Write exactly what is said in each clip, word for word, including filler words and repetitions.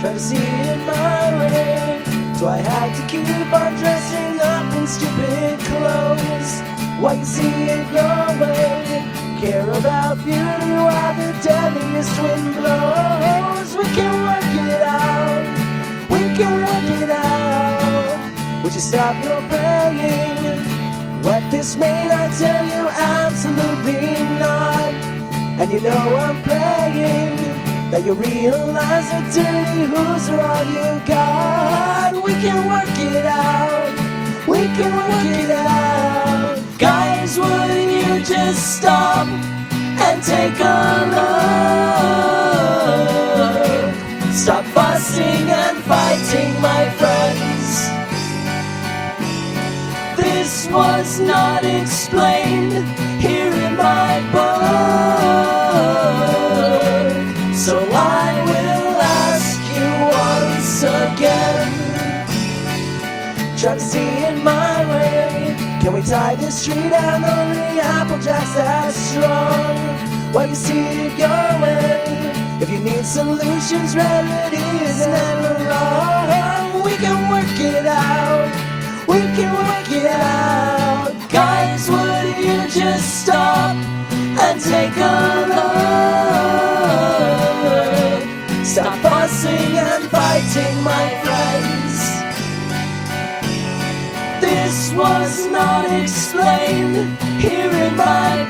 try to see it my way. So I had to keep on dressing up in stupid clothes while you see it your way. Care about beauty while the deadliest wind blows. We can work it out, we can work it out. Would you stop your praying? What this may not tell you, absolutely not. And you know I'm praying that you realize that dirty hooves are all you got. We can work it out, we can work it out. Guys, wouldn't you just stop and take a look? Stop fussing and fighting, my friends. This was not explained here in my book, so I will ask you once again. Try to see it my way. Can we tie this tree down? Only Applejack's that strong. While you see it your way. If you need solutions, remedy is never wrong. We can work it out, we can work it out. Guys, would you just stop and take a look? Stop fussing and fighting, my friends. This was not explained here in my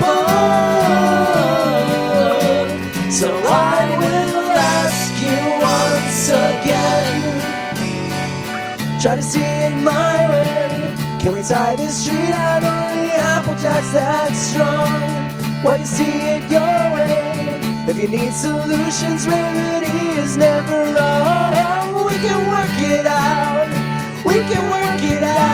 book, so I will ask you once again. Try to see it my way. Can we tie this tree down? Only Applejack's that strong. While you see it your way. If you need solutions, remedy is never wrong. We can work it out, we can work it out.